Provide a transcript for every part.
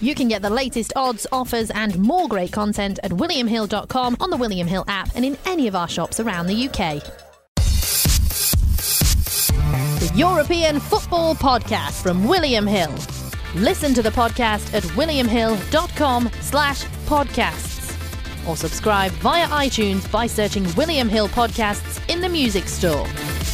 You can get the latest odds, offers and more great content at williamhill.com, on the William Hill app and in any of our shops around the UK. The European Football Podcast from William Hill. Listen to the podcast at williamhill.com/podcasts or subscribe via iTunes by searching William Hill Podcasts in the music store.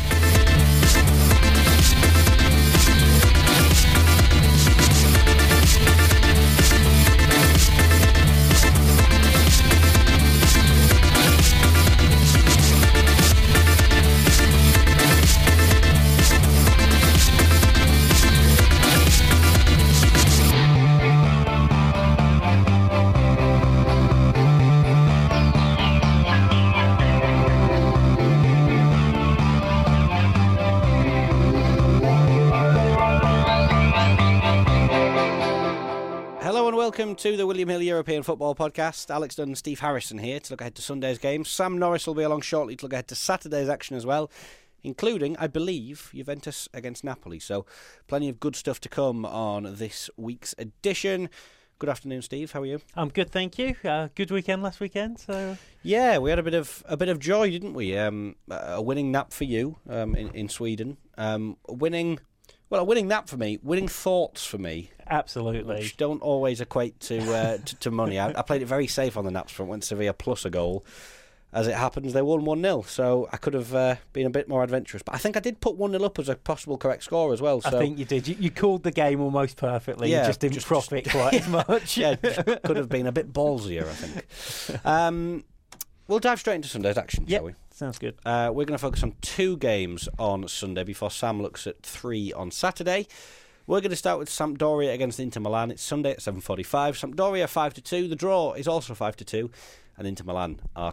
Welcome to the William Hill European Football Podcast. Alex Dunn and Steve Harrison here to look ahead to Sunday's games. Sam Norris will be along shortly to look ahead to Saturday's action as well, including, I believe, Juventus against Napoli. So plenty of good stuff to come on this week's edition. Good afternoon, Steve. How are you? I'm good, thank you. Good weekend last weekend. So yeah, we had a bit of joy, didn't we? A winning nap for you in Sweden. A winning nap for me. Winning thoughts for me. Absolutely. Which don't always equate to money. I played it very safe on the naps front, went Sevilla plus a goal. As it happens, they won 1-0, so I could have been a bit more adventurous. But I think I did put 1-0 up as a possible correct score as well. So. I think you did. You called the game almost perfectly. Yeah, you just didn't profit quite as much. Yeah, could have been a bit ballsier, I think. We'll dive straight into Sunday's action, shall we? Sounds good. We're going to focus on 2 games on Sunday before Sam looks at 3 on Saturday. We're going to start with Sampdoria against Inter Milan. It's Sunday at 7:45. Sampdoria 5-2. The draw is also 5-2. And Inter Milan are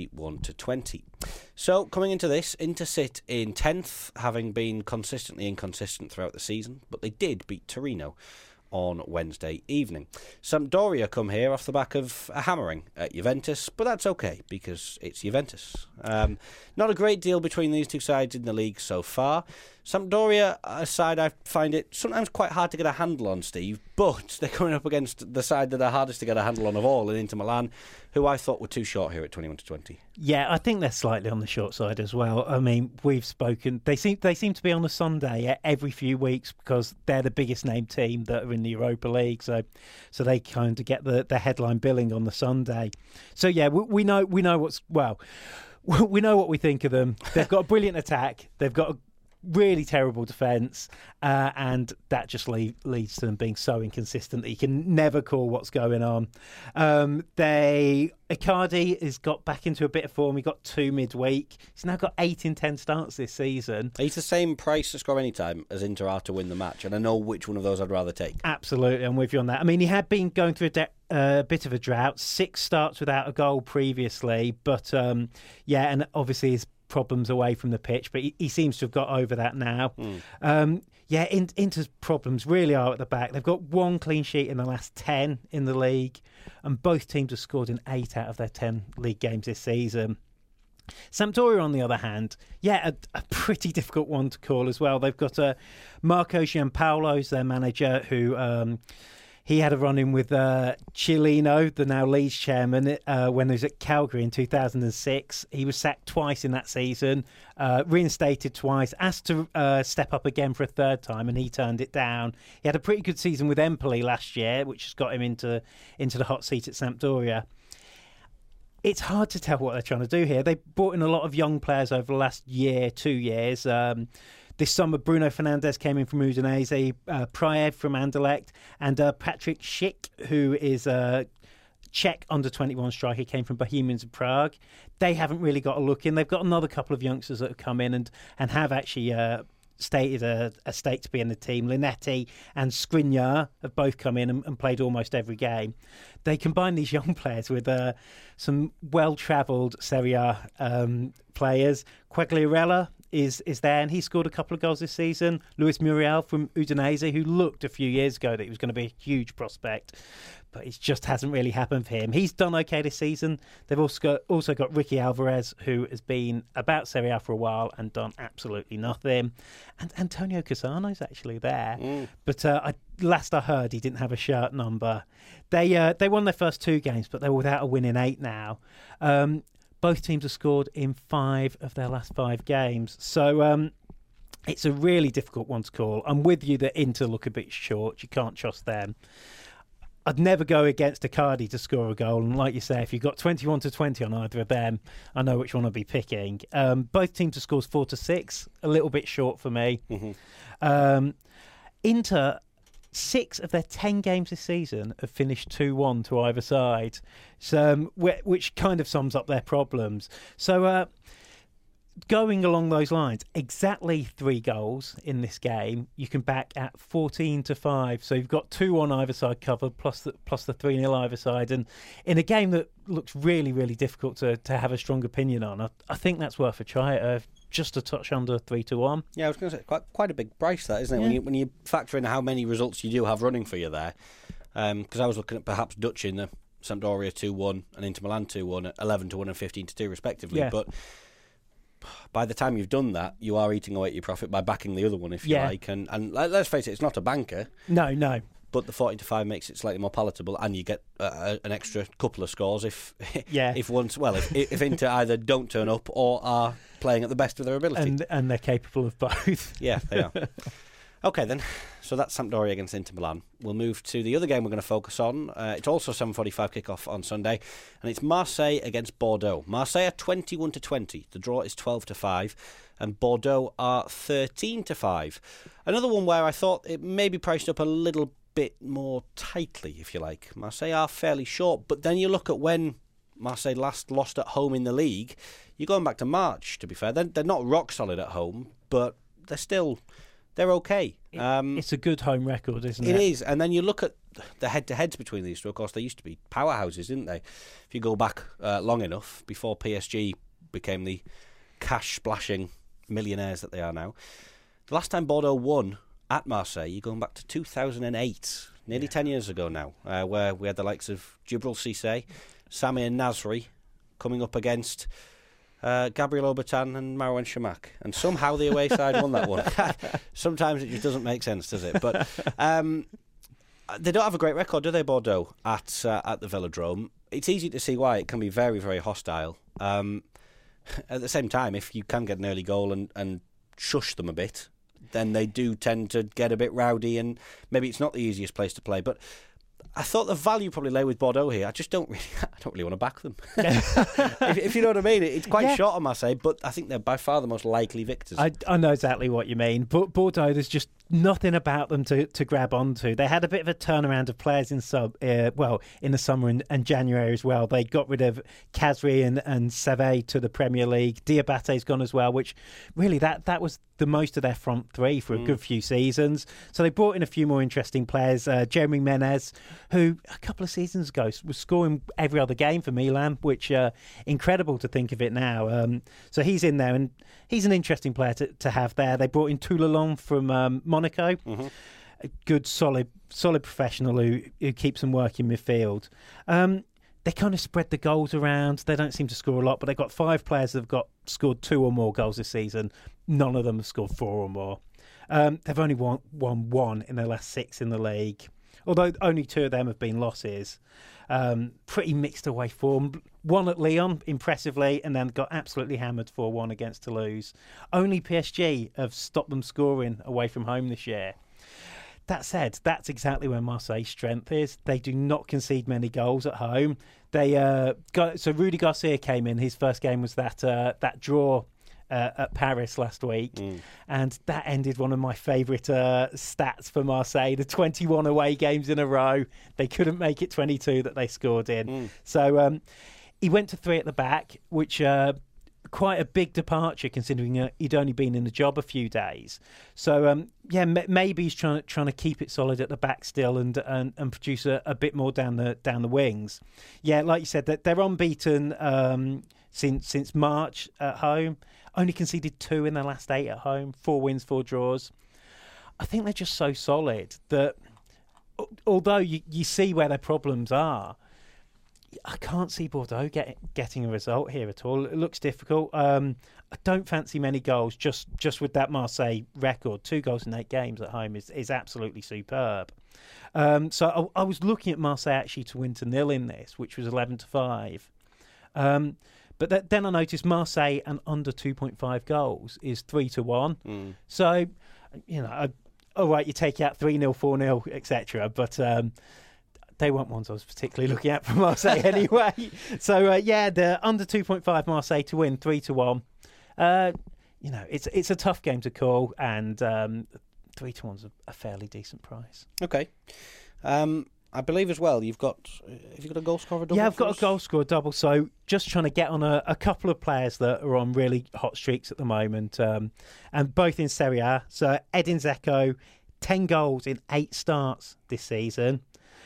21-20. So, coming into this, Inter sit in 10th, having been consistently inconsistent throughout the season. But they did beat Torino on Wednesday evening. Sampdoria come here off the back of a hammering at Juventus, but that's okay because it's Juventus. Not a great deal between these two sides in the league so far. Sampdoria, a side I find it sometimes quite hard to get a handle on, Steve, but they're coming up against the side that are hardest to get a handle on of all in Inter Milan, who I thought were too short here at 21-20. Yeah, I think they're slightly on the short side as well. I mean, we've spoken. They seem to be on a Sunday every few weeks because they're the biggest named team that are in the Europa League. So they kind of get the headline billing on the Sunday. So yeah, we know we know what we think of them. They've got a brilliant attack. They've got a really terrible defence, and that just leads to them being so inconsistent that you can never call what's going on. Icardi has got back into a bit of form. He got 2 midweek. He's now got 8 in 10 starts this season. He's the same price to score any time as Inter are to win the match, and I know which one of those I'd rather take. Absolutely, I'm with you on that. I mean, he had been going through a bit of a drought, 6 starts without a goal previously, but and obviously his problems away from the pitch, but he seems to have got over that now. Inter's problems really are at the back. They've got 1 clean sheet in the last 10 in the league, and both teams have scored in 8 out of their 10 league games this season. Sampdoria, on the other hand, a pretty difficult one to call as well. They've got Marco Giampaolo's their manager, who he had a run-in with Chilino, the now Leeds chairman, when he was at Calgary in 2006. He was sacked twice in that season, reinstated twice, asked to step up again for a 3rd time, and he turned it down. He had a pretty good season with Empoli last year, which has got him into the hot seat at Sampdoria. It's hard to tell what they're trying to do here. They brought in a lot of young players over the last 2 years. This summer, Bruno Fernandes came in from Udinese, Praev from Anderlecht, and Patrick Schick, who is a Czech under-21 striker, came from Bohemians of Prague. They haven't really got a look in. They've got another couple of youngsters that have come in and have actually stated a stake to be in the team. Linetti and Skriniar have both come in and played almost every game. They combine these young players with some well-travelled Serie A players. Quagliarella is there, and he scored a couple of goals this season. Luis Muriel from Udinese, who looked a few years ago that he was going to be a huge prospect, but it just hasn't really happened for him. He's done okay this season. They've also got Ricky Alvarez, who has been about Serie A for a while and done absolutely nothing. And Antonio Cassano's actually there. But last I heard, he didn't have a shirt number. They won their first 2 games, but they're without a win in 8 now. Both teams have scored in 5 of their last 5 games. So it's a really difficult one to call. I'm with you that Inter look a bit short. You can't trust them. I'd never go against Icardi to score a goal. And like you say, if you've got 21-20 on either of them, I know which one I'll be picking. Both teams have scored 4-6, a little bit short for me. Inter, 6 of their 10 games this season have finished 2-1 to either side, so, which kind of sums up their problems. So going along those lines, exactly 3 goals in this game, you can back at 14-5. So you've got 2 on either side covered, plus the 3-0 either side. And in a game that looks really, really difficult to have a strong opinion on, I think that's worth a try. Just a touch under 3-1. Yeah, I was going to say quite a big price, that, isn't it? Yeah. When you factor in how many results you do have running for you there. Because I was looking at perhaps Dutch in the Sampdoria 2-1 and Inter Milan 2-1 at 11-1 and 15-2 respectively. Yeah. But by the time you've done that, you are eating away at your profit by backing the other one, if you like. And let's face it, it's not a banker. No. But the 14-5 makes it slightly more palatable, and you get an extra couple of scores if if Inter either don't turn up or are playing at the best of their ability. And they're capable of both. Yeah, they are. Okay, then. So that's Sampdoria against Inter Milan. We'll move to the other game we're going to focus on. It's also 7:45 kickoff on Sunday, and it's Marseille against Bordeaux. Marseille are 21-20. The draw is 12-5, and Bordeaux are 13-5. Another one where I thought it may be priced up a little bit more tightly, if you like. Marseille are fairly short, but then you look at when Marseille last lost at home in the league. You're going back to March, to be fair. They're not rock solid at home, but they're okay. It's a good home record, isn't it? It is. And then you look at the head-to-heads between these two. Of course, they used to be powerhouses, didn't they? If you go back long enough, before PSG became the cash-splashing millionaires that they are now. The last time Bordeaux won at Marseille, you're going back to 2008, nearly 10 years ago now, where we had the likes of Djibril Cissé, Samir Nasri coming up against Gabriel Obertan and Marouane Chamakh, and somehow the away side won that one. Sometimes it just doesn't make sense, does it? But they don't have a great record, do they, Bordeaux, at the Velodrome? It's easy to see why. It can be very, very hostile. At the same time, if you can get an early goal and shush them a bit, then they do tend to get a bit rowdy, and maybe it's not the easiest place to play. But I thought the value probably lay with Bordeaux here. I don't really want to back them. if you know what I mean. It's quite short on Marseille, but I think they're by far the most likely victors. I know exactly what you mean. But Bordeaux, there's just nothing about them to grab onto. They had a bit of a turnaround of players in the summer and January as well. They got rid of Khazri and Save to the Premier League. Diabate's gone as well, which really that was the most of their front three for a good few seasons. So they brought in a few more interesting players. Jeremy Menez, who a couple of seasons ago was scoring every other game for Milan, which incredible to think of it now. So he's in there, and he's an interesting player to have there. They brought in Toulalon from Monaco, a good, solid professional who keeps them working midfield. They kind of spread the goals around. They don't seem to score a lot, but they've got 5 players that have scored 2 or more goals this season. None of them have scored 4 or more. They've only won 1 in their last 6 in the league, although only 2 of them have been losses. Pretty mixed away form. 1 at Lyon, impressively, and then got absolutely hammered 4-1 against Toulouse. Only PSG have stopped them scoring away from home this year. That said, that's exactly where Marseille's strength is. They do not concede many goals at home. So Rudy Garcia came in. His first game was that draw at Paris last week, and that ended one of my favourite stats for Marseille. The 21 away games in a row. They couldn't make it 22 that they scored in. So he went to 3 at the back, which quite a big departure considering he'd only been in the job a few days. So maybe he's trying to keep it solid at the back still and produce a bit more down the wings. Yeah, like you said, that they're unbeaten since March at home. only conceded 2 in their last 8 at home, 4 wins, 4 draws. I think they're just so solid that although you see where their problems are, I can't see Bordeaux getting a result here at all. It looks difficult. I don't fancy many goals just with that Marseille record. 2 goals in 8 games at home is absolutely superb. So I was looking at Marseille actually to win to 0 in this, which was 11-5. But then I noticed Marseille and under 2.5 goals is 3-1. So, all right, you take out 3-0, 4-0, etc. But they weren't ones I was particularly looking at for Marseille anyway. So, the under 2.5 Marseille to win, 3-1. It's a tough game to call, and 3-1's a fairly decent price. Okay. I believe as well have you got a goal scorer double? Yeah, I've got a goal scorer double. So just trying to get on a couple of players that are on really hot streaks at the moment, and both in Serie A. So Edin Dzeko, 10 goals in 8 starts this season.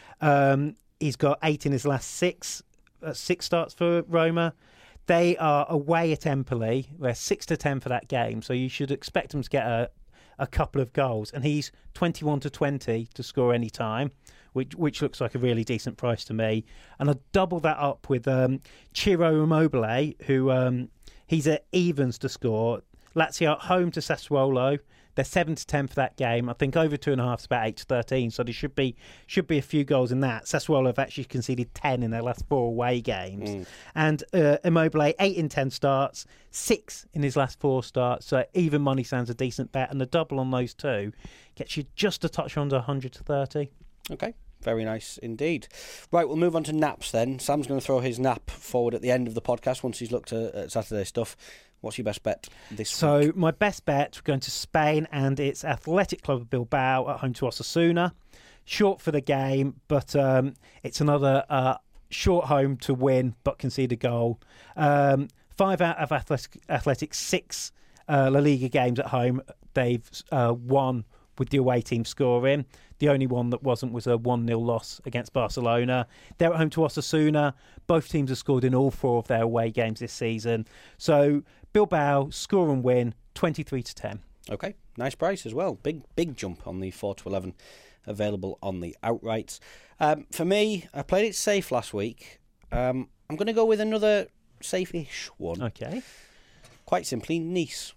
He's got 8 in his last 6 starts for Roma. They are away at Empoli. They're 6-10 for that game, so you should expect them to get a couple of goals. And he's 21-20 to score any time, which looks like a really decent price to me. And I'll double that up with Ciro Immobile, who he's at evens to score. Lazio at home to Sassuolo. They're 7-10 for that game. I think over 2.5 is about 8-13, so there should be a few goals in that. Sassuolo have actually conceded 10 in their last 4 away games. And Immobile, 8 in 10 starts, 6 in his last 4 starts. So even money sounds a decent bet, and the double on those two gets you just a touch under 100-30. Okay. Very nice indeed. Right, we'll move on to naps then. Sam's going to throw his nap forward at the end of the podcast once he's looked at Saturday's stuff. What's your best bet this week? So my best bet, we're going to Spain, and it's Athletic Club of Bilbao at home to Osasuna. Short for the game, but it's another short home to win but concede a goal. 5 out of Athletic's 6 La Liga games at home, they've won with the away team scoring. The only one that wasn't was a 1-0 loss against Barcelona. They're at home to Osasuna. Both teams have scored in all 4 of their away games this season. So Bilbao score and win 23-10. Okay, nice price as well. Big jump on the 4-11 available on the outrights. For me, I played it safe last week. I'm going to go with another safe-ish one. Okay. Quite simply, Nice.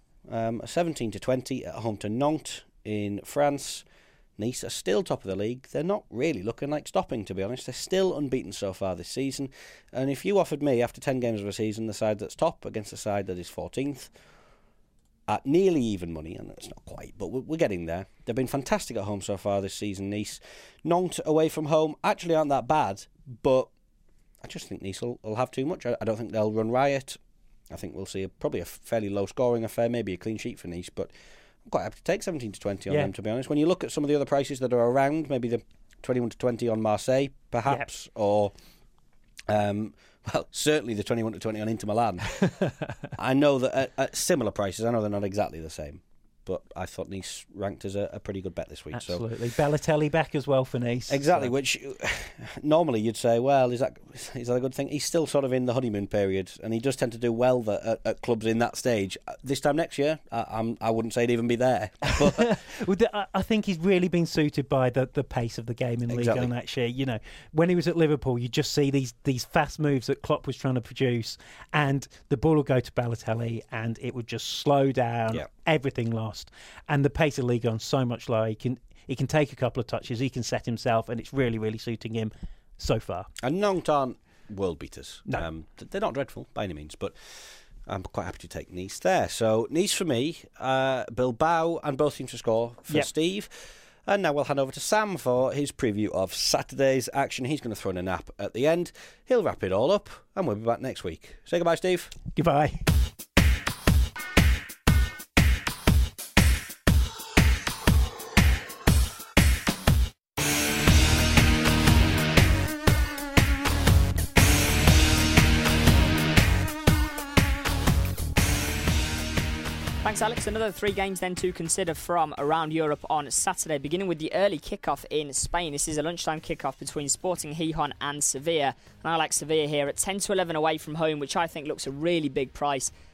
17-20 at home to Nantes in France. Nice are still top of the league. They're not really looking like stopping, to be honest. They're still unbeaten so far this season. And if you offered me, after 10 games of a season, the side that's top against the side that is 14th, at nearly even money, and it's not quite, but we're getting there. They've been fantastic at home so far this season, Nice. Nantes away from home actually aren't that bad, but I just think Nice will have too much. I don't think they'll run riot. I think we'll see probably a fairly low-scoring affair, maybe a clean sheet for Nice, but I'm quite happy to take 17-20 on them, to be honest. When you look at some of the other prices that are around, maybe the 21-20 on Marseille, perhaps, or certainly the 21-20 on Inter Milan. I know that at similar prices, I know they're not exactly the same, but I thought Nice ranked as a pretty good bet this week. Absolutely. So. Balotelli back as well for Nice. Exactly, so. Which normally you'd say, well, is that a good thing? He's still sort of in the honeymoon period, and he does tend to do well at clubs in that stage. This time next year, I wouldn't say he'd even be there. But I think he's really been suited by the pace of the game in Ligue 1, actually. When he was at Liverpool, you just see these fast moves that Klopp was trying to produce, and the ball will go to Balotelli, and it would just slow down. Yeah. Everything lost, and the pace of Ligue 1 so much lower. He can take a couple of touches, he can set himself, and it's really, really suiting him so far. And Nantes aren't world beaters. No. They're not dreadful by any means, but I'm quite happy to take Nice there. So Nice for me, Bilbao, and both teams to score for Steve. And now we'll hand over to Sam for his preview of Saturday's action. He's going to throw in a nap at the end. He'll wrap it all up, and we'll be back next week. Say goodbye, Steve. Goodbye. Thanks, Alex. Another 3 games then to consider from around Europe on Saturday, beginning with the early kickoff in Spain. This is a lunchtime kickoff between Sporting Gijón and Sevilla. And I like Sevilla here at 10-11 away from home, which I think looks a really big price.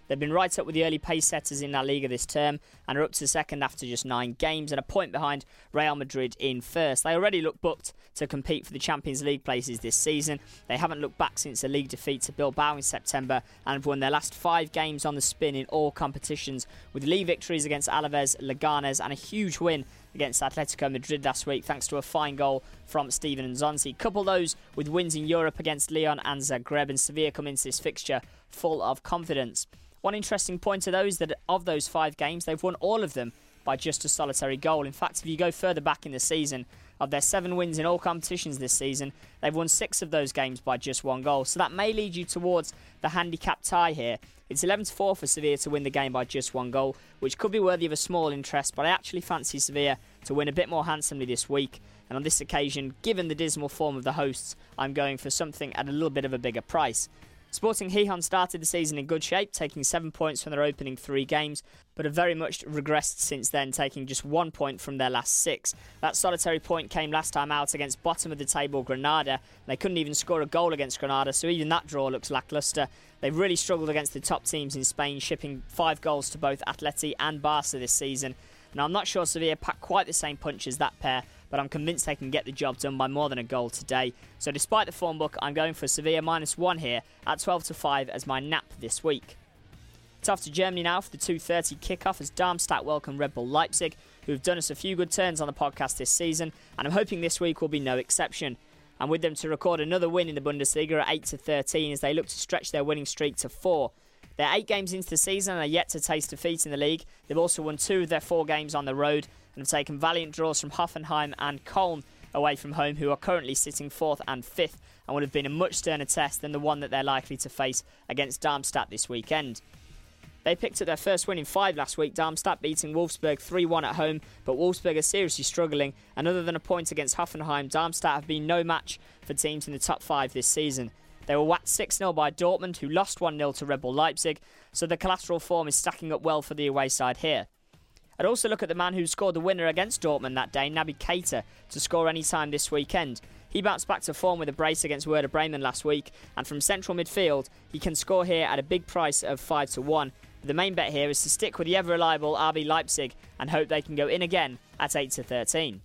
They've been right up with the early pace setters in La Liga this term and are up to second after just 9 games and a point behind Real Madrid in first. They already look booked to compete for the Champions League places this season. They haven't looked back since a league defeat to Bilbao in September and have won their last 5 games on the spin in all competitions, with league victories against Alaves, Leganes and a huge win against Atletico Madrid last week thanks to a fine goal from Steven Nzonzi. Couple those with wins in Europe against Lyon and Zagreb, and Sevilla come into this fixture full of confidence. One interesting point of those that of those 5 games, they've won all of them by just a solitary goal. In fact, if you go further back in the season, of their 7 wins in all competitions this season, they've won 6 of those games by just 1 goal. So that may lead you towards the handicap tie here. It's 11-4 for Sevilla to win the game by just 1 goal, which could be worthy of a small interest, but I actually fancy Sevilla to win a bit more handsomely this week. And on this occasion, given the dismal form of the hosts, I'm going for something at a little bit of a bigger price. Sporting Gijón started the season in good shape, taking 7 points from their opening 3 games, but have very much regressed since then, taking just 1 point from their last 6. That solitary point came last time out against bottom of the table Granada. They couldn't even score a goal against Granada, so even that draw looks lacklustre. They've really struggled against the top teams in Spain, shipping 5 goals to both Atleti and Barca this season. Now, I'm not sure Sevilla pack quite the same punch as that pair, but I'm convinced they can get the job done by more than a goal today. So despite the form book, I'm going for Sevilla -1 here at 12-5 as my nap this week. It's off to Germany now for the 2:30 kickoff as Darmstadt welcome Red Bull Leipzig, who have done us a few good turns on the podcast this season, and I'm hoping this week will be no exception. I'm with them to record another win in the Bundesliga at 8-13 as they look to stretch their winning streak to 4. They're 8 games into the season and are yet to taste defeat in the league. They've also won 2 of their 4 games on the road and have taken valiant draws from Hoffenheim and Köln away from home, who are currently sitting 4th and 5th and would have been a much sterner test than the one that they're likely to face against Darmstadt this weekend. They picked up their first win in 5 last week, Darmstadt beating Wolfsburg 3-1 at home, but Wolfsburg are seriously struggling, and other than a point against Hoffenheim, Darmstadt have been no match for teams in the top 5 this season. They were whacked 6-0 by Dortmund, who lost 1-0 to Red Bull Leipzig, so the collateral form is stacking up well for the away side here. I'd also look at the man who scored the winner against Dortmund that day, Naby Keita, to score any time this weekend. He bounced back to form with a brace against Werder Bremen last week, and from central midfield, he can score here at a big price of 5-1. The main bet here is to stick with the ever-reliable RB Leipzig and hope they can go in again at 8-13.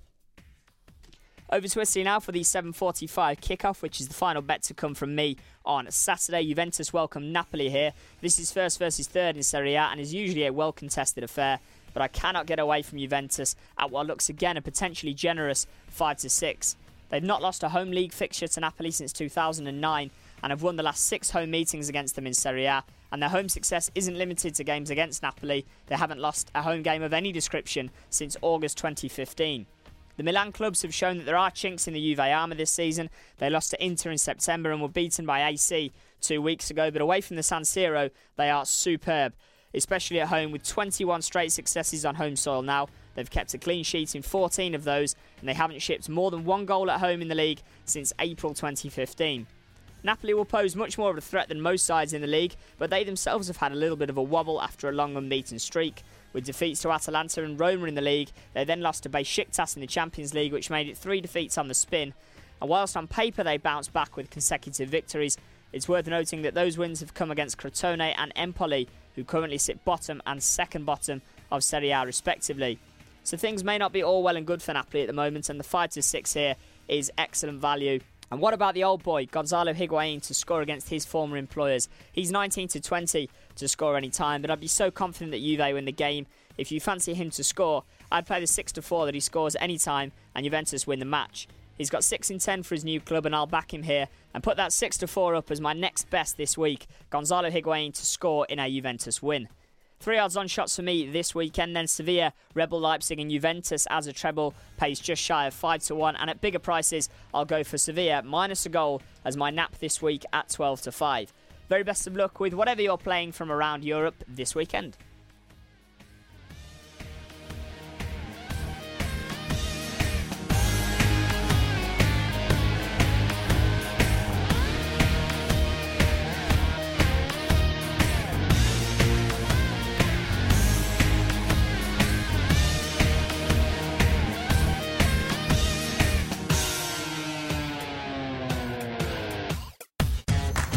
Over to Italy now for the 7:45 kickoff, which is the final bet to come from me on Saturday. Juventus welcome Napoli here. This is first versus third in Serie A and is usually a well-contested affair, but I cannot get away from Juventus at what looks again a potentially generous 5-6. They've not lost a home league fixture to Napoli since 2009 and have won the last 6 home meetings against them in Serie A, and their home success isn't limited to games against Napoli. They haven't lost a home game of any description since August 2015. The Milan clubs have shown that there are chinks in the Juve armour this season. They lost to Inter in September and were beaten by AC 2 weeks ago, but away from the San Siro, they are superb, especially at home with 21 straight successes on home soil now. They've kept a clean sheet in 14 of those, and they haven't shipped more than 1 goal at home in the league since April 2015. Napoli will pose much more of a threat than most sides in the league, but they themselves have had a little bit of a wobble after a long unbeaten streak. With defeats to Atalanta and Roma in the league, they then lost to Besiktas in the Champions League, which made it 3 defeats on the spin. And whilst on paper they bounced back with consecutive victories, it's worth noting that those wins have come against Crotone and Empoli, who currently sit bottom and second bottom of Serie A respectively. So things may not be all well and good for Napoli at the moment, and the 5-6 here is excellent value. And what about the old boy, Gonzalo Higuain, to score against his former employers? He's 19-20 to score any time, but I'd be so confident that Juve win the game. If you fancy him to score, I'd play the 6-4 that he scores any time and Juventus win the match. He's got 6 in 10 for his new club, and I'll back him here and put that 6-4 up as my next best this week. Gonzalo Higuain to score in a Juventus win. 3 odds on shots for me this weekend, then Sevilla, Red Bull Leipzig and Juventus as a treble pays just shy of 5-1, and at bigger prices I'll go for Sevilla minus a goal as my nap this week at 12-5. Very best of luck with whatever you're playing from around Europe this weekend.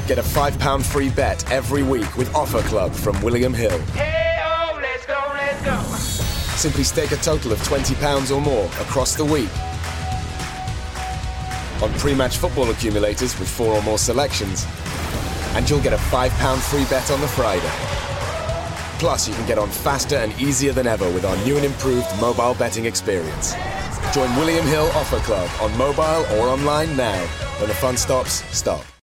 Get a £5 free bet every week with Offer Club from William Hill. Hey-oh, let's go, let's go. Simply stake a total of £20 or more across the week on pre-match football accumulators with 4 or more selections, and you'll get a £5 free bet on the Friday. Plus, you can get on faster and easier than ever with our new and improved mobile betting experience. Join William Hill Offer Club on mobile or online now. When the fun stops, stop.